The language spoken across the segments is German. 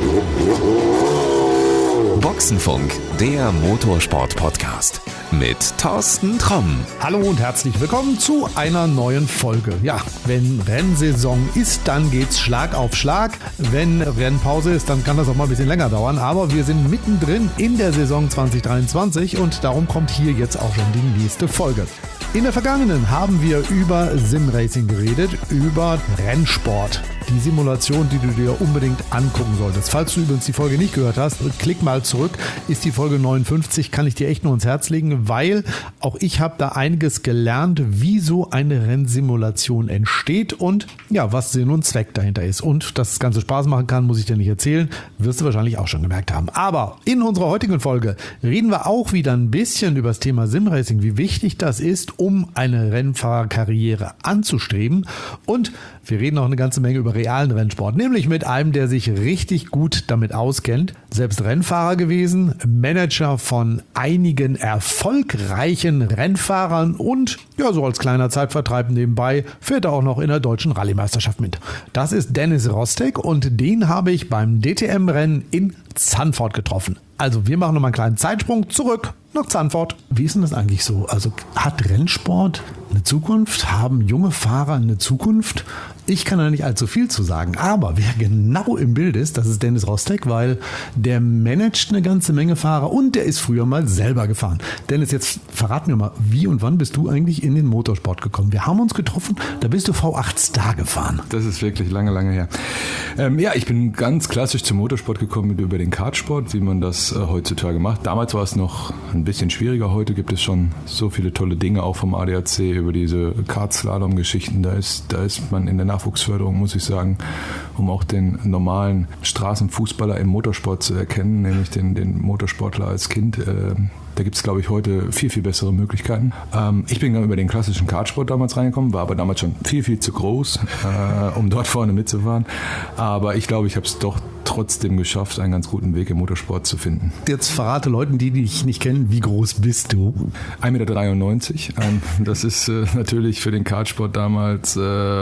Boxenfunk, der Motorsport-Podcast mit Thorsten Tromm. Hallo und herzlich willkommen zu einer neuen Folge. Ja, wenn Rennsaison ist, dann geht's Schlag auf Schlag. Wenn Rennpause ist, dann kann das auch mal ein bisschen länger dauern. Aber wir sind mittendrin in der Saison 2023 und darum kommt hier jetzt auch schon die nächste Folge. In der vergangenen haben wir über Simracing geredet, über Rennsport. Die Simulation, die du dir unbedingt angucken solltest. Falls du übrigens die Folge nicht gehört hast, klick mal zurück. Ist die Folge 59, kann ich dir echt nur ans Herz legen, weil auch ich habe da einiges gelernt, wie so eine Rennsimulation entsteht und ja, was Sinn und Zweck dahinter ist. Und dass das Ganze Spaß machen kann, muss ich dir nicht erzählen. Wirst du wahrscheinlich auch schon gemerkt haben. Aber in unserer heutigen Folge reden wir auch wieder ein bisschen über das Thema Simracing, wie wichtig das ist, um eine Rennfahrerkarriere anzustreben. Und wir reden auch eine ganze Menge über realen Rennsport, nämlich mit einem, der sich richtig gut damit auskennt. Selbst Rennfahrer gewesen, Manager von einigen erfolgreichen Rennfahrern und ja, so als kleiner Zeitvertreib nebenbei fährt er auch noch in der deutschen Rallye-Meisterschaft mit. Das ist Dennis Rostek und den habe ich beim DTM-Rennen in Zandvoort getroffen. Also wir machen nochmal einen kleinen Zeitsprung zurück nach Zandvoort. Wie ist denn das eigentlich so? Also hat Rennsport eine Zukunft? Haben junge Fahrer eine Zukunft? Ich kann da nicht allzu viel zu sagen, aber wer genau im Bild ist, das ist Dennis Rostek, weil der managt eine ganze Menge Fahrer und der ist früher mal selber gefahren. Dennis, jetzt verrat mir mal, wie und wann bist du eigentlich in den Motorsport gekommen? Wir haben uns getroffen, da bist du V8 Star gefahren. Das ist wirklich lange, lange her. Ja, ich bin ganz klassisch zum Motorsport gekommen über den Kartsport, wie man das heutzutage macht. Damals war es noch ein bisschen schwieriger, heute gibt es schon so viele tolle Dinge, auch vom ADAC über diese Kartslalom-Geschichten. Da ist man in der Nachwuchsförderung, muss ich sagen, um auch den normalen Straßenfußballer im Motorsport zu erkennen, nämlich den Motorsportler als Kind. Da gibt es, glaube ich, heute viel, viel bessere Möglichkeiten. Ich bin dann über den klassischen Kartsport damals reingekommen, war aber damals schon viel, viel zu groß, um dort vorne mitzufahren. Aber ich glaube, ich habe es doch trotzdem geschafft, einen ganz guten Weg im Motorsport zu finden. Jetzt verrate Leuten, die dich nicht kennen, wie groß bist du? 1,93 Meter. Das ist natürlich für den Kartsport damals,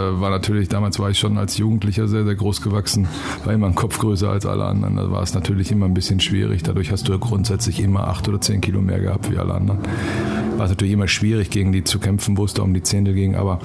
damals war ich schon als Jugendlicher sehr, sehr groß gewachsen, war immer ein Kopf größer als alle anderen. Da war es natürlich immer ein bisschen schwierig. Dadurch hast du grundsätzlich immer 8 oder 10 Kilo mehr gehabt wie alle anderen. War es natürlich immer schwierig, gegen die zu kämpfen, wo es da um die Zehntel ging, aber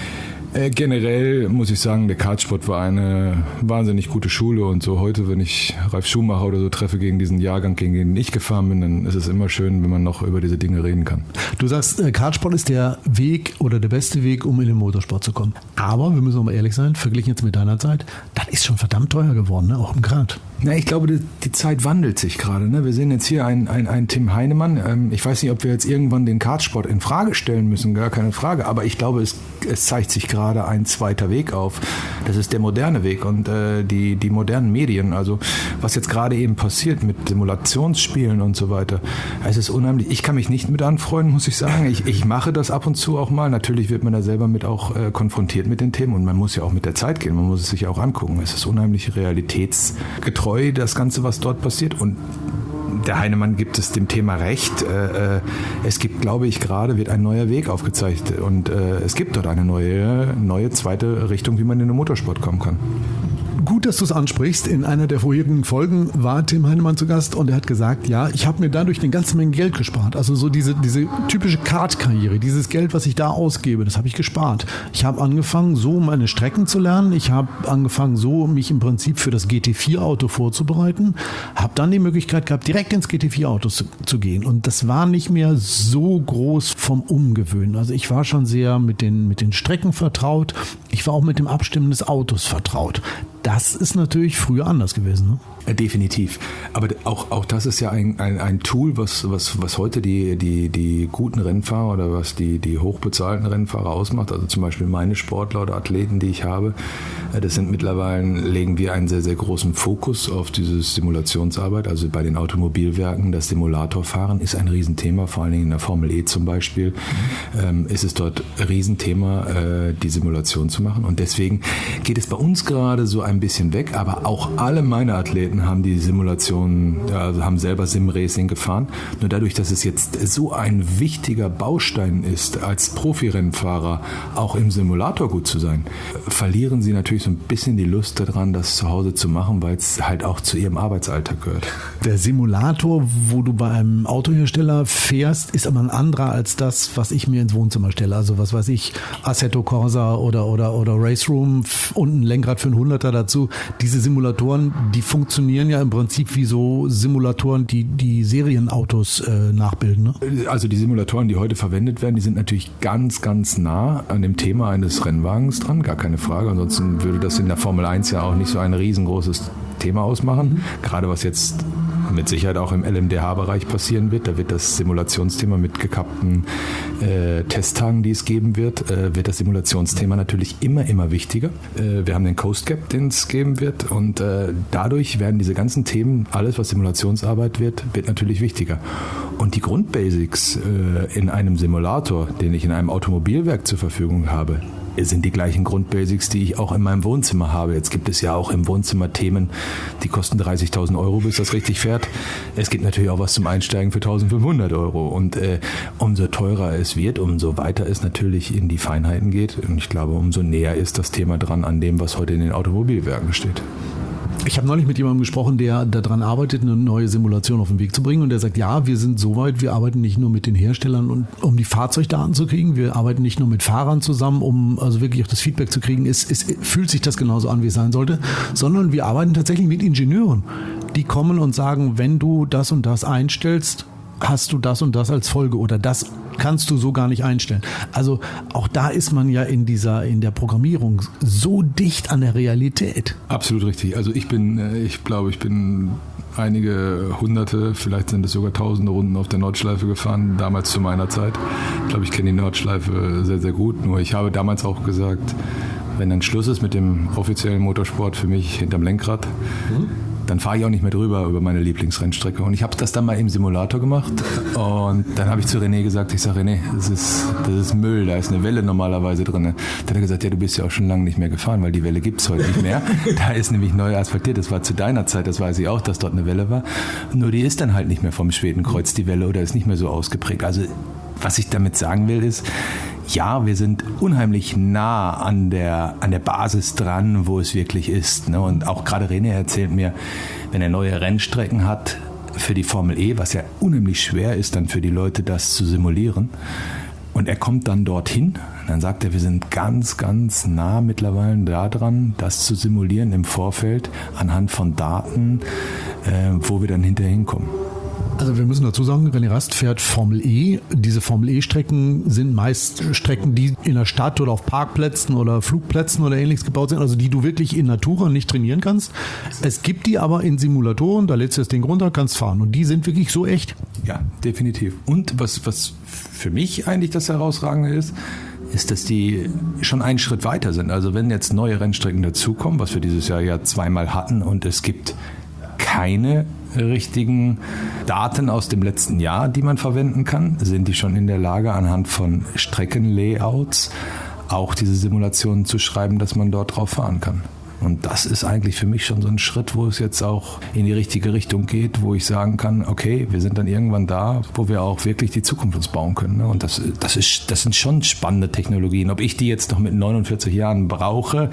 generell muss ich sagen, der Kartsport war eine wahnsinnig gute Schule und so heute, wenn ich Ralf Schumacher oder so treffe gegen diesen Jahrgang, gegen den ich gefahren bin, dann ist es immer schön, wenn man noch über diese Dinge reden kann. Du sagst, Kartsport ist der Weg oder der beste Weg, um in den Motorsport zu kommen. Aber wir müssen auch mal ehrlich sein, verglichen jetzt mit deiner Zeit, das ist schon verdammt teuer geworden, ne? Auch im Kart. Na, ich glaube, die Zeit wandelt sich gerade. Ne? Wir sehen jetzt hier einen Tim Heinemann. Ich weiß nicht, ob wir jetzt irgendwann den Kartsport in Frage stellen müssen, gar keine Frage. Aber ich glaube, es zeigt sich gerade ein zweiter Weg auf. Das ist der moderne Weg und die modernen Medien. Also was jetzt gerade eben passiert mit Simulationsspielen und so weiter, es ist unheimlich. Ich kann mich nicht mit anfreunden, muss ich sagen. Ich mache das ab und zu auch mal. Natürlich wird man da selber mit auch konfrontiert mit den Themen und man muss ja auch mit der Zeit gehen. Man muss es sich auch angucken. Es ist unheimlich realitätsgetreu, das Ganze, was dort passiert. Und der Heinemann gibt es dem Thema recht. Es gibt, glaube ich, gerade wird ein neuer Weg aufgezeigt und es gibt dort eine neue zweite Richtung, wie man in den Motorsport kommen kann. Gut, dass du es ansprichst. In einer der vorherigen Folgen war Tim Heinemann zu Gast und er hat gesagt, ja, ich habe mir dadurch eine ganze Menge Geld gespart. Also so diese typische Kartkarriere, dieses Geld, was ich da ausgebe, das habe ich gespart. Ich habe angefangen, so meine Strecken zu lernen. Ich habe angefangen, so mich im Prinzip für das GT4-Auto vorzubereiten. Habe dann die Möglichkeit gehabt, direkt ins GT4-Auto zu gehen. Und das war nicht mehr so groß vom Umgewöhnen. Also ich war schon sehr mit den Strecken vertraut. Ich war auch mit dem Abstimmen des Autos vertraut. Das ist natürlich früher anders gewesen, ne? Definitiv. Aber auch das ist ja ein Tool, was heute die guten Rennfahrer oder was die hochbezahlten Rennfahrer ausmacht. Also zum Beispiel meine Sportler oder Athleten, die ich habe. Das sind mittlerweile, legen wir einen sehr, sehr großen Fokus auf diese Simulationsarbeit. Also bei den Automobilwerken, das Simulatorfahren ist ein Riesenthema, vor allen Dingen in der Formel E zum Beispiel. Ist es dort ein Riesenthema, die Simulation zu machen. Und deswegen geht es bei uns gerade so ein ein bisschen weg, aber auch alle meine Athleten haben die Simulationen, also haben selber Sim-Racing gefahren. Nur dadurch, dass es jetzt so ein wichtiger Baustein ist, als Profirennfahrer auch im Simulator gut zu sein, verlieren sie natürlich so ein bisschen die Lust daran, das zu Hause zu machen, weil es halt auch zu ihrem Arbeitsalltag gehört. Der Simulator, wo du bei einem Autohersteller fährst, ist aber ein anderer als das, was ich mir ins Wohnzimmer stelle. Also was weiß ich, Assetto Corsa oder Race Room und ein Lenkrad für einen 100er dazu. Diese Simulatoren, die funktionieren ja im Prinzip wie so Simulatoren, die Serienautos nachbilden. Ne? Also die Simulatoren, die heute verwendet werden, die sind natürlich ganz, ganz nah an dem Thema eines Rennwagens dran, gar keine Frage. Ansonsten würde das in der Formel 1 ja auch nicht so ein riesengroßes Thema ausmachen. Gerade was jetzt mit Sicherheit auch im LMDH-Bereich passieren wird. Da wird das Simulationsthema mit gekappten Testtagen, die es geben wird das Simulationsthema natürlich immer wichtiger. Wir haben den Coast Gap, den es geben wird, und dadurch werden diese ganzen Themen, alles was Simulationsarbeit wird natürlich wichtiger. Und die Grundbasics in einem Simulator, den ich in einem Automobilwerk zur Verfügung habe, sind die gleichen Grundbasics, die ich auch in meinem Wohnzimmer habe. Jetzt gibt es ja auch im Wohnzimmer Themen, die kosten 30.000 €, bis das richtig fährt. Es gibt natürlich auch was zum Einsteigen für 1.500 €. Und umso teurer es wird, umso weiter es natürlich in die Feinheiten geht. Und ich glaube, umso näher ist das Thema dran an dem, was heute in den Automobilwerken steht. Ich habe neulich mit jemandem gesprochen, der daran arbeitet, eine neue Simulation auf den Weg zu bringen, und der sagt, ja, wir sind soweit, wir arbeiten nicht nur mit den Herstellern, um die Fahrzeugdaten zu kriegen, wir arbeiten nicht nur mit Fahrern zusammen, um also wirklich auch das Feedback zu kriegen, fühlt sich das genauso an, wie es sein sollte, sondern wir arbeiten tatsächlich mit Ingenieuren, die kommen und sagen, wenn du das und das einstellst, hast du das und das als Folge, oder das kannst du so gar nicht einstellen. Also auch da ist man ja in der Programmierung so dicht an der Realität. Absolut richtig. Also ich glaube, ich bin einige hunderte, vielleicht sind es sogar tausende Runden auf der Nordschleife gefahren, damals zu meiner Zeit. Ich glaube, ich kenne die Nordschleife sehr, sehr gut. Nur ich habe damals auch gesagt, wenn dann Schluss ist mit dem offiziellen Motorsport für mich hinterm Lenkrad, dann fahre ich auch nicht mehr drüber über meine Lieblingsrennstrecke. Und ich habe das dann mal im Simulator gemacht, und dann habe ich zu René gesagt, ich sage, René, das ist Müll, da ist eine Welle normalerweise drin. Dann hat er gesagt, ja, du bist ja auch schon lange nicht mehr gefahren, weil die Welle gibt es heute nicht mehr. Da ist nämlich neu asphaltiert, das war zu deiner Zeit, das weiß ich auch, dass dort eine Welle war. Nur die ist dann halt nicht mehr vom Schwedenkreuz, die Welle, oder ist nicht mehr so ausgeprägt. Also was ich damit sagen will ist, ja, wir sind unheimlich nah an der Basis dran, wo es wirklich ist. Ne? Und auch gerade René erzählt mir, wenn er neue Rennstrecken hat für die Formel E, was ja unheimlich schwer ist, dann für die Leute das zu simulieren. Und er kommt dann dorthin, dann sagt er, wir sind ganz, ganz nah mittlerweile da dran, das zu simulieren im Vorfeld anhand von Daten, wo wir dann hinterher hinkommen. Also wir müssen dazu sagen, René Rast fährt Formel E. Diese Formel E-Strecken sind meist Strecken, die in der Stadt oder auf Parkplätzen oder Flugplätzen oder ähnliches gebaut sind, also die du wirklich in Natura nicht trainieren kannst. Es gibt die aber in Simulatoren, da lädst du das Ding runter, kannst fahren, und die sind wirklich so echt. Ja, definitiv. Und was für mich eigentlich das Herausragende ist, dass die schon einen Schritt weiter sind. Also wenn jetzt neue Rennstrecken dazukommen, was wir dieses Jahr ja zweimal hatten, und es gibt keine richtigen Daten aus dem letzten Jahr, die man verwenden kann, sind die schon in der Lage, anhand von Streckenlayouts auch diese Simulationen zu schreiben, dass man dort drauf fahren kann. Und das ist eigentlich für mich schon so ein Schritt, wo es jetzt auch in die richtige Richtung geht, wo ich sagen kann, okay, wir sind dann irgendwann da, wo wir auch wirklich die Zukunft uns bauen können. Und das sind schon spannende Technologien. Ob ich die jetzt noch mit 49 Jahren brauche,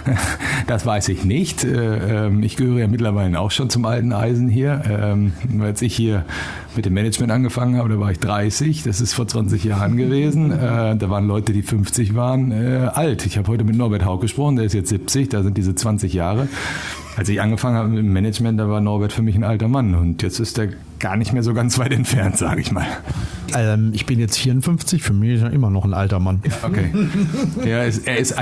das weiß ich nicht. Ich gehöre ja mittlerweile auch schon zum alten Eisen hier. Als ich hier mit dem Management angefangen habe, da war ich 30, das ist vor 20 Jahren gewesen. Da waren Leute, die 50 waren, alt. Ich habe heute mit Norbert Haug gesprochen, der ist jetzt 70, da sind diese 20 Jahre. Als ich angefangen habe mit dem Management, da war Norbert für mich ein alter Mann, und jetzt ist er gar nicht mehr so ganz weit entfernt, sage ich mal. Ich bin jetzt 54, für mich ist er immer noch ein alter Mann. Okay. Er ist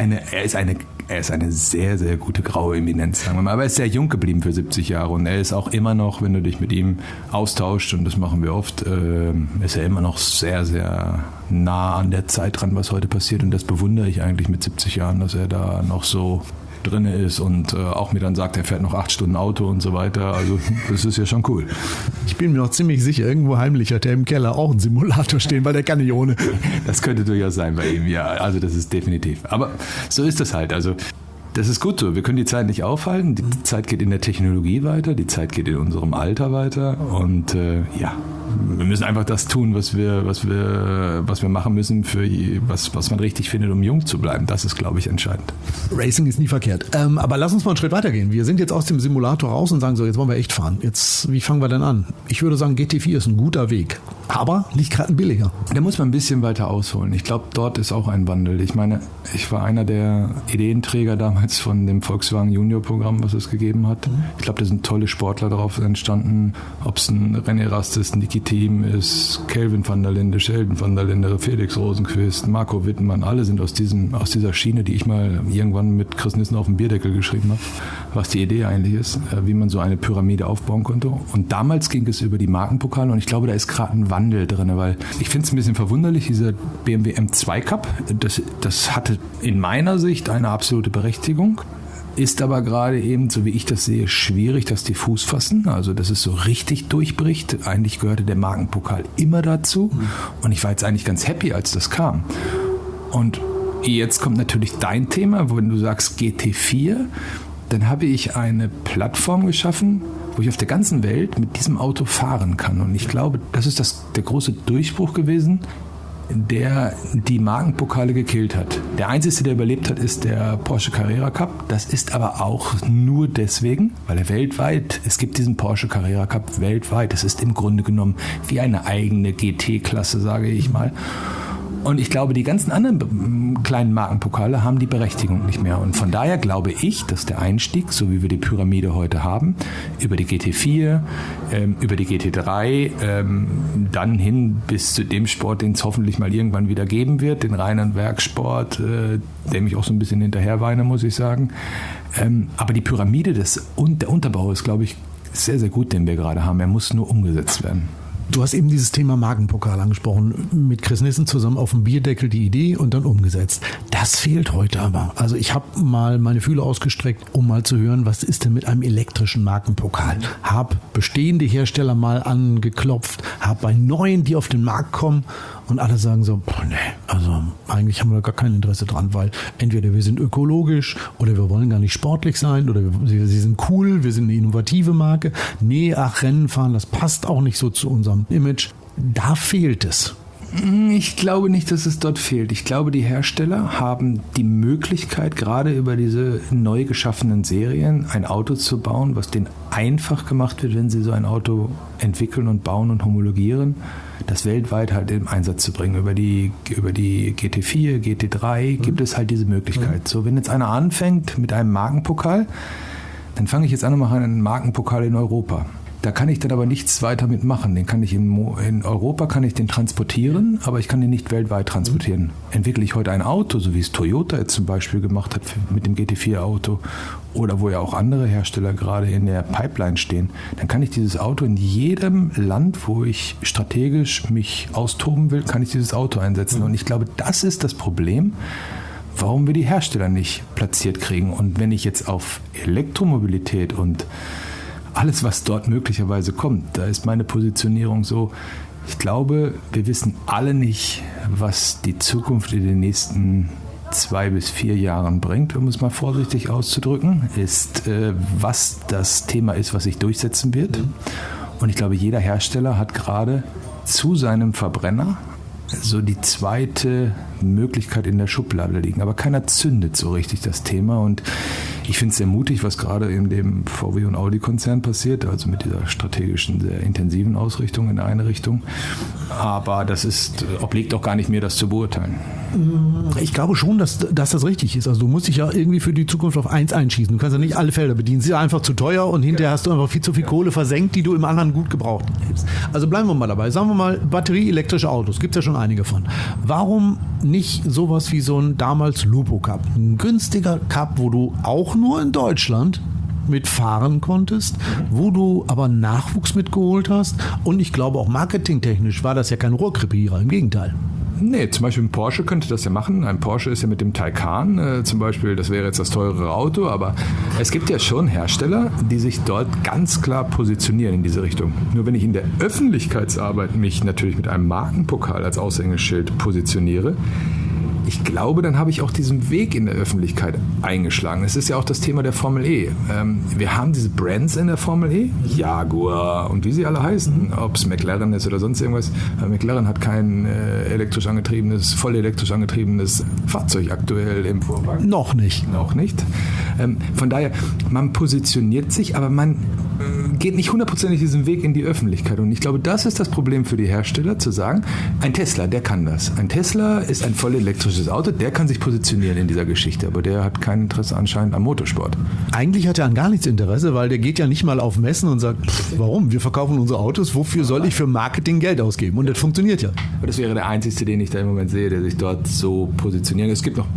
eine sehr, sehr gute graue Eminenz, sagen wir mal. Aber er ist sehr jung geblieben für 70 Jahre, und er ist auch immer noch, wenn du dich mit ihm austauscht, und das machen wir oft, ist er immer noch sehr, sehr nah an der Zeit dran, was heute passiert, und das bewundere ich eigentlich mit 70 Jahren, dass er da noch so drin ist und auch mir dann sagt, er fährt noch 8 Stunden Auto und so weiter. Also das ist ja schon cool. Ich bin mir noch ziemlich sicher, irgendwo heimlich hat er im Keller auch einen Simulator stehen, weil der kann nicht ohne. Das könnte durchaus sein bei ihm, ja. Also das ist definitiv. Aber so ist es halt. Also Das ist gut so. Wir können die Zeit nicht aufhalten. Die Zeit geht in der Technologie weiter, die Zeit geht in unserem Alter weiter. Und wir müssen einfach das tun, was wir machen müssen, was man richtig findet, um jung zu bleiben. Das ist, glaube ich, entscheidend. Racing ist nie verkehrt. Aber lass uns mal einen Schritt weitergehen. Wir sind jetzt aus dem Simulator raus und sagen so, jetzt wollen wir echt fahren. Jetzt, wie fangen wir denn an? Ich würde sagen, GT4 ist ein guter Weg. Aber nicht gerade ein billiger. Da muss man ein bisschen weiter ausholen. Ich glaube, dort ist auch ein Wandel. Ich meine, ich war einer der Ideenträger damals von dem Volkswagen Junior-Programm, was es gegeben hat. Ich glaube, da sind tolle Sportler darauf entstanden. Ob es ein René Rastes, Niki Thiem ist, Kelvin van der Linde, Sheldon van der Linde, Felix Rosenquist, Marco Wittmann. Alle sind aus dieser Schiene, die ich mal irgendwann mit Chris Nissen auf dem Bierdeckel geschrieben habe, was die Idee eigentlich ist, wie man so eine Pyramide aufbauen konnte. Und damals ging es über die Markenpokale und ich glaube, da ist gerade ein Wandel drin, weil ich finde es ein bisschen verwunderlich, dieser BMW M2 Cup, das hatte in meiner Sicht eine absolute Berechtigung, ist aber gerade eben, so wie ich das sehe, schwierig, dass die Fuß fassen, also dass es so richtig durchbricht. Eigentlich gehörte der Markenpokal immer dazu und ich war jetzt eigentlich ganz happy, als das kam. Und jetzt kommt natürlich dein Thema, wenn du sagst GT4, dann habe ich eine Plattform geschaffen, wo ich auf der ganzen Welt mit diesem Auto fahren kann. Und ich glaube, das ist der große Durchbruch gewesen, der die Markenpokale gekillt hat. Der einzige, der überlebt hat, ist der Porsche Carrera Cup. Das ist aber auch nur deswegen, weil er weltweit, es gibt diesen Porsche Carrera Cup weltweit. Es ist im Grunde genommen wie eine eigene GT-Klasse, sage ich mal. Und ich glaube, die ganzen anderen kleinen Markenpokale haben die Berechtigung nicht mehr. Und von daher glaube ich, dass der Einstieg, so wie wir die Pyramide heute haben, über die GT4, über die GT3, dann hin bis zu dem Sport, den es hoffentlich mal irgendwann wieder geben wird, den reinen Werksport, dem ich auch so ein bisschen hinterher weine, muss ich sagen. Aber die Pyramide, der Unterbau ist, glaube ich, sehr, sehr gut, den wir gerade haben. Er muss nur umgesetzt werden. Du hast eben dieses Thema Markenpokal angesprochen. Mit Chris Nissen zusammen auf dem Bierdeckel die Idee und dann umgesetzt. Das fehlt heute aber. Also ich habe mal meine Fühler ausgestreckt, um mal zu hören, was ist denn mit einem elektrischen Markenpokal? Habe bestehende Hersteller mal angeklopft, habe bei neuen, die auf den Markt kommen und alle sagen so, nee, also eigentlich haben wir gar kein Interesse dran, weil entweder wir sind ökologisch oder wir wollen gar nicht sportlich sein oder sie sind cool, wir sind eine innovative Marke. Nee, Rennen fahren, das passt auch nicht so zu unserem Image. Da fehlt es. Ich glaube nicht, dass es dort fehlt. Ich glaube, die Hersteller haben die Möglichkeit, gerade über diese neu geschaffenen Serien ein Auto zu bauen, was denen einfach gemacht wird, wenn sie so ein Auto entwickeln und bauen und homologieren, das weltweit halt im Einsatz zu bringen. Über die GT4, GT3 gibt es halt diese Möglichkeit. So, wenn jetzt einer anfängt mit einem Markenpokal, dann fange ich jetzt an und mache einen Markenpokal in Europa. Da kann ich dann aber nichts weiter mitmachen. Den kann ich in Europa kann ich den transportieren, aber ich kann den nicht weltweit transportieren. Entwickle ich heute ein Auto, so wie es Toyota jetzt zum Beispiel gemacht hat mit dem GT4-Auto oder wo ja auch andere Hersteller gerade in der Pipeline stehen, dann kann ich dieses Auto in jedem Land, wo ich strategisch mich austoben will, kann ich dieses Auto einsetzen. Und ich glaube, das ist das Problem, warum wir die Hersteller nicht platziert kriegen. Und wenn ich jetzt auf Elektromobilität und alles, was dort möglicherweise kommt, da ist meine Positionierung so, ich glaube, wir wissen alle nicht, was die Zukunft in den nächsten 2 bis 4 Jahren bringt, um es mal vorsichtig auszudrücken, was das Thema ist, was sich durchsetzen wird. Und ich glaube, jeder Hersteller hat gerade zu seinem Verbrenner so die zweite Möglichkeit in der Schublade liegen. Aber keiner zündet so richtig das Thema und ich finde es sehr mutig, was gerade in dem VW- und Audi-Konzern passiert, also mit dieser strategischen, sehr intensiven Ausrichtung in eine Richtung. Aber das obliegt auch gar nicht mir, das zu beurteilen. Ich glaube schon, dass das richtig ist. Also du musst dich ja irgendwie für die Zukunft auf eins einschießen. Du kannst ja nicht alle Felder bedienen. Sie sind einfach zu teuer und hinterher hast du einfach viel zu viel Kohle versenkt, die du im anderen gut gebraucht hast. Also bleiben wir mal dabei. Sagen wir mal, batterieelektrische Autos. Gibt es ja schon einige von. Warum nicht sowas wie so ein damals Lupo Cup? Ein günstiger Cup, wo du auch nur in Deutschland mitfahren konntest, wo du aber Nachwuchs mitgeholt hast und ich glaube auch marketingtechnisch war das ja kein Rohrkrepierer, im Gegenteil. Nee, zum Beispiel ein Porsche könnte das ja machen. Ein Porsche ist ja mit dem Taycan zum Beispiel, das wäre jetzt das teurere Auto, aber es gibt ja schon Hersteller, die sich dort ganz klar positionieren in diese Richtung. Nur wenn ich in der Öffentlichkeitsarbeit mich natürlich mit einem Markenpokal als Aushängeschild positioniere, ich glaube, dann habe ich auch diesen Weg in der Öffentlichkeit eingeschlagen. Es ist ja auch das Thema der Formel E. Wir haben diese Brands in der Formel E, Jaguar und wie sie alle heißen, ob es McLaren ist oder sonst irgendwas. McLaren hat kein voll elektrisch angetriebenes Fahrzeug aktuell im Vorwagen. Noch nicht. Von daher, man positioniert sich, aber man geht nicht hundertprozentig diesen Weg in die Öffentlichkeit. Und ich glaube, das ist das Problem für die Hersteller, zu sagen, ein Tesla, der kann das. Ein Tesla ist ein voll elektrisches Auto, der kann sich positionieren in dieser Geschichte, aber der hat kein Interesse anscheinend am Motorsport. Eigentlich hat er an gar nichts Interesse, weil der geht ja nicht mal auf Messen und sagt, warum? Wir verkaufen unsere Autos, wofür soll ich für Marketing Geld ausgeben? Und das funktioniert ja. Aber das wäre der einzige, den ich da im Moment sehe, der sich dort so positioniert. Es gibt noch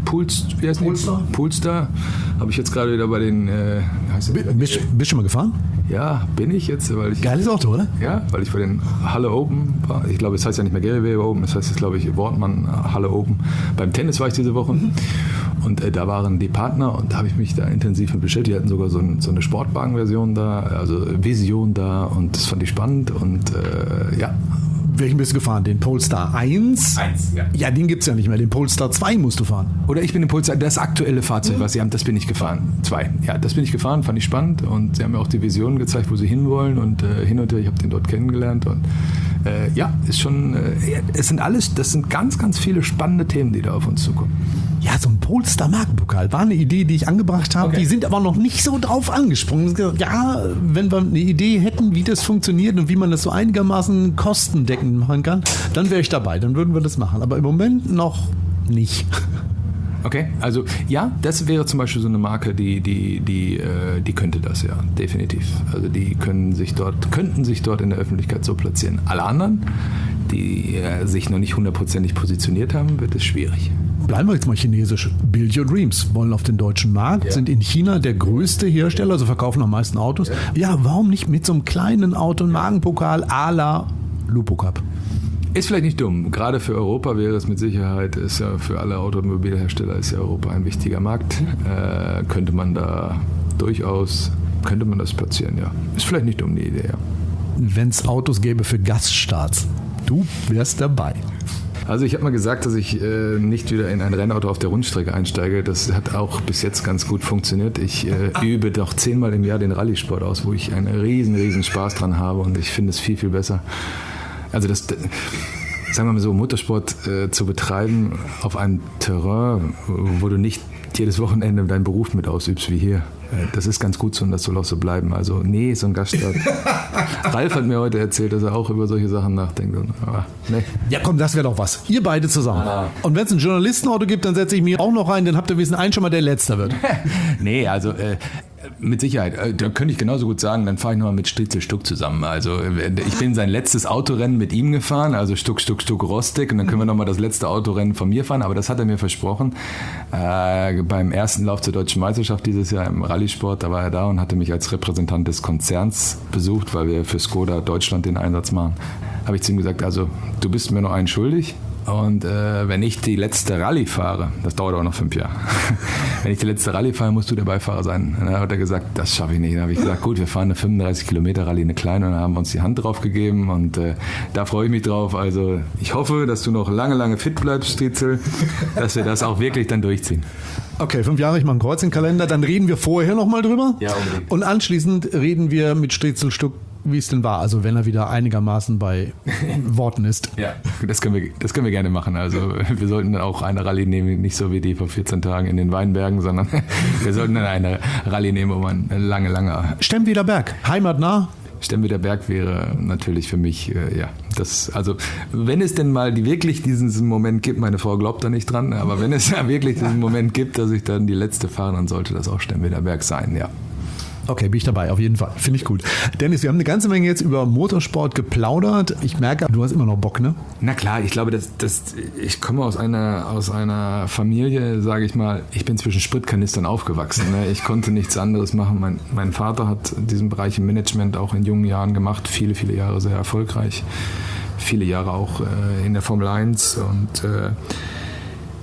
Polestar. Habe ich jetzt gerade wieder bei den... Bist du schon mal gefahren? Ja, bin ich jetzt, weil ich... Geiles Auto, oder? Ja, weil ich bei den Halle Open war. Ich glaube, es heißt ja nicht mehr Gary Open, es heißt jetzt, glaube ich, Wortmann Halle Open. Beim Tennis war ich diese Woche und da waren die Partner und da habe ich mich da intensiv mit beschäftigt. Die hatten sogar so eine Sportwagen-Version da, also Vision da und das fand ich spannend und ja. Welchen bist du gefahren? Den Polestar 1? 1, ja. Ja, den gibt es ja nicht mehr. Den Polestar 2 musst du fahren. Oder ich bin den Polestar, das aktuelle Fahrzeug, was sie haben, das bin ich gefahren. 2. Ja, das bin ich gefahren, fand ich spannend. Und sie haben mir auch die Vision gezeigt, wo sie hinwollen. Und hin und her, ich habe den dort kennengelernt. Und ja, ist schon, das sind ganz, ganz viele spannende Themen, die da auf uns zukommen. Ja, so ein Polestar-Markenpokal war eine Idee, die ich angebracht habe. Okay. Die sind aber noch nicht so drauf angesprungen. Ja, wenn wir eine Idee hätten, wie das funktioniert und wie man das so einigermaßen kostendeckend machen kann, dann wäre ich dabei. Dann würden wir das machen. Aber im Moment noch nicht. Okay, also ja, das wäre zum Beispiel so eine Marke, die könnte das, ja, definitiv. Also die könnten sich dort in der Öffentlichkeit so platzieren. Alle anderen, die sich noch nicht hundertprozentig positioniert haben, wird es schwierig. Bleiben wir jetzt mal chinesisch. Build Your Dreams wollen auf den deutschen Markt, sind in China der größte Hersteller, also verkaufen am meisten Autos. Ja, warum nicht mit so einem kleinen Auto, einen Magenpokal à la Lupo Cup? Ist vielleicht nicht dumm. Gerade für Europa wäre es mit Sicherheit, ist ja für alle Automobilhersteller ist ja Europa ein wichtiger Markt. Könnte man das platzieren, ja. Ist vielleicht nicht dumm, die Idee, ja. Wenn es Autos gäbe für Gaststarts, du wärst dabei. Also ich habe mal gesagt, dass ich nicht wieder in ein Rennauto auf der Rundstrecke einsteige. Das hat auch bis jetzt ganz gut funktioniert. Ich übe doch 10-mal im Jahr den Rallye-Sport aus, wo ich einen riesen Spaß dran habe und ich finde es viel, viel besser. Also das, sagen wir mal so, Motorsport zu betreiben auf einem Terrain, wo du nicht jedes Wochenende deinen Beruf mit ausübst wie hier. Das ist ganz gut so und das soll auch so bleiben. Also nee, so ein Gaststart. Ralf hat mir heute erzählt, dass er auch über solche Sachen nachdenkt. Nee. Ja komm, das wäre doch was. Ihr beide zusammen. Und wenn es ein Journalistenauto gibt, dann setze ich mich auch noch rein, dann habt ihr wissen einen schon mal, der Letzter wird. Nee, also mit Sicherheit. Da könnte ich genauso gut sagen, dann fahre ich nochmal mit Striezel Stuck zusammen. Also ich bin sein letztes Autorennen mit ihm gefahren, also Stuck Rostek und dann können wir nochmal das letzte Autorennen von mir fahren, aber das hat er mir versprochen. Beim ersten Lauf zur Deutschen Meisterschaft dieses Jahr im Rallye-Sport, da war er da und hatte mich als Repräsentant des Konzerns besucht, weil wir für Skoda Deutschland den Einsatz machen. Habe ich zu ihm gesagt, also du bist mir noch einen schuldig. Und wenn ich die letzte Rallye fahre, das dauert auch noch 5 Jahre, wenn ich die letzte Rallye fahre, musst du der Beifahrer sein. Und dann hat er gesagt, das schaffe ich nicht. Dann habe ich gesagt, gut, wir fahren eine 35-Kilometer-Rallye, eine kleine, und dann haben wir uns die Hand drauf gegeben und da freue ich mich drauf. Also ich hoffe, dass du noch lange fit bleibst, Striezel, dass wir das auch wirklich dann durchziehen. Okay, 5 Jahre, ich mache ein Kreuz in den Kalender, dann reden wir vorher nochmal drüber. Ja, unbedingt. Und anschließend reden wir mit Striezel Stuck, wie es denn war, also wenn er wieder einigermaßen bei Worten ist. Ja, das können wir gerne machen. Also wir sollten dann auch eine Rallye nehmen, nicht so wie die vor 14 Tagen in den Weinbergen, sondern wir sollten dann eine Rallye nehmen, wo man lange... Stemmweder Berg, heimatnah? Stemmweder Berg wäre natürlich für mich, also wenn es denn mal wirklich diesen Moment gibt, meine Frau glaubt da nicht dran, aber wenn es ja wirklich diesen Moment gibt, dass ich dann die letzte fahre, dann sollte das auch Stemmweder Berg sein, ja. Okay, bin ich dabei, auf jeden Fall. Finde ich gut. Dennis, wir haben eine ganze Menge jetzt über Motorsport geplaudert. Ich merke, du hast immer noch Bock, ne? Na klar, ich glaube, ich komme aus einer Familie, sage ich mal, ich bin zwischen Spritkanistern aufgewachsen. Ne? Ich konnte nichts anderes machen. Mein Vater hat diesen Bereich im Management auch in jungen Jahren gemacht, viele Jahre sehr erfolgreich. Viele Jahre auch in der Formel 1 und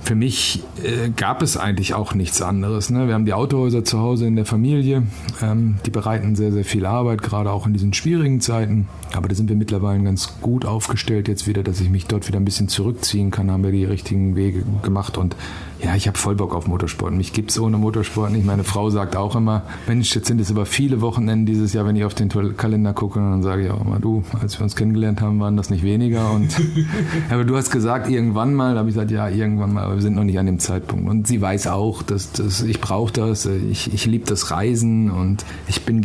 für mich gab es eigentlich auch nichts anderes. Ne? Wir haben die Autohäuser zu Hause in der Familie. Die bereiten sehr, sehr viel Arbeit, gerade auch in diesen schwierigen Zeiten. Aber da sind wir mittlerweile ganz gut aufgestellt jetzt wieder, dass ich mich dort wieder ein bisschen zurückziehen kann. Haben wir die richtigen Wege gemacht. Und ja, ich habe voll Bock auf Motorsport. Mich gibt es ohne Motorsport nicht. Meine Frau sagt auch immer, Mensch, jetzt sind es aber viele Wochenenden dieses Jahr, wenn ich auf den Kalender gucke. Und dann sage ich auch immer, du, als wir uns kennengelernt haben, waren das nicht weniger. Und aber du hast gesagt, irgendwann mal. Da habe ich gesagt, ja, irgendwann mal. Aber wir sind noch nicht an dem Zeitpunkt. Und sie weiß auch, dass ich brauche das. Ich liebe das Reisen und ich bin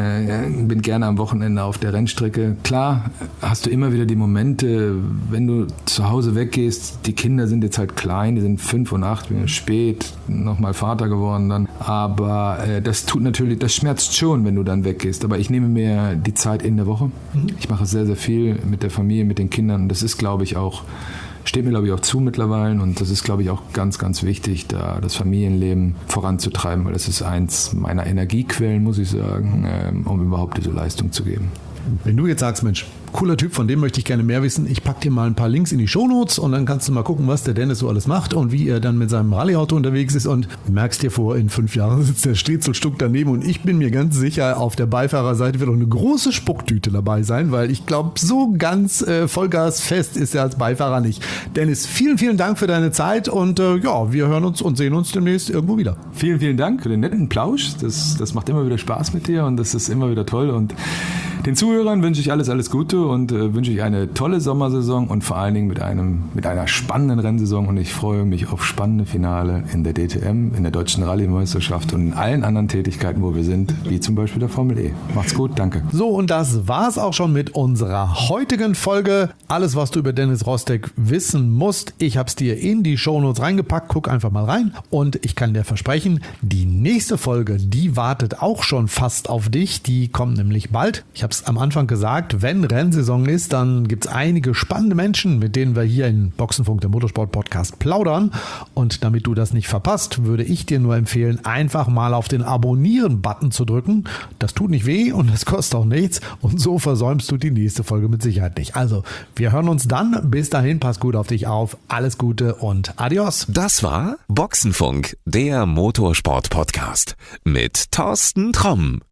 gerne am Wochenende auf der Rennstrecke. Klar, hast du immer wieder die Momente, wenn du zu Hause weggehst. Die Kinder sind jetzt halt klein, die sind 5 und 8. Bin spät nochmal Vater geworden dann. Aber das tut natürlich, das schmerzt schon, wenn du dann weggehst. Aber ich nehme mir die Zeit in der Woche. Ich mache sehr, sehr viel mit der Familie, mit den Kindern. Das ist, glaube ich, auch, steht mir, glaube ich, auch zu mittlerweile. Und das ist, glaube ich, auch ganz, ganz wichtig, da das Familienleben voranzutreiben, weil das ist eins meiner Energiequellen, muss ich sagen, um überhaupt diese Leistung zu geben. Wenn du jetzt sagst, Mensch, cooler Typ, von dem möchte ich gerne mehr wissen, ich packe dir mal ein paar Links in die Shownotes und dann kannst du mal gucken, was der Dennis so alles macht und wie er dann mit seinem Rallyeauto unterwegs ist und merkst dir vor, in 5 Jahren sitzt der Striezelstuck daneben und ich bin mir ganz sicher, auf der Beifahrerseite wird auch eine große Spucktüte dabei sein, weil ich glaube, so ganz vollgasfest ist er als Beifahrer nicht. Dennis, vielen, vielen Dank für deine Zeit und ja, wir hören uns und sehen uns demnächst irgendwo wieder. Vielen, vielen Dank für den netten Plausch. Das macht immer wieder Spaß mit dir und das ist immer wieder toll und den Zuhörern wünsche ich alles Gute und wünsche ich eine tolle Sommersaison und vor allen Dingen mit einer spannenden Rennsaison und ich freue mich auf spannende Finale in der DTM, in der Deutschen Rallye-Meisterschaft und in allen anderen Tätigkeiten, wo wir sind, wie zum Beispiel der Formel E. Macht's gut, danke. So, und das war's auch schon mit unserer heutigen Folge. Alles, was du über Dennis Rostek wissen musst, ich hab's dir in die Shownotes reingepackt. Guck einfach mal rein und ich kann dir versprechen, die nächste Folge, die wartet auch schon fast auf dich. Die kommt nämlich bald. Ich habe es am Anfang gesagt, wenn Rennsaison ist, dann gibt es einige spannende Menschen, mit denen wir hier in Boxenfunk, der Motorsport-Podcast, plaudern. Und damit du das nicht verpasst, würde ich dir nur empfehlen, einfach mal auf den Abonnieren-Button zu drücken. Das tut nicht weh und das kostet auch nichts. Und so versäumst du die nächste Folge mit Sicherheit nicht. Also, wir hören uns dann. Bis dahin, pass gut auf dich auf. Alles Gute und adios. Das war Boxenfunk, der Motorsport-Podcast mit Thorsten Tromm.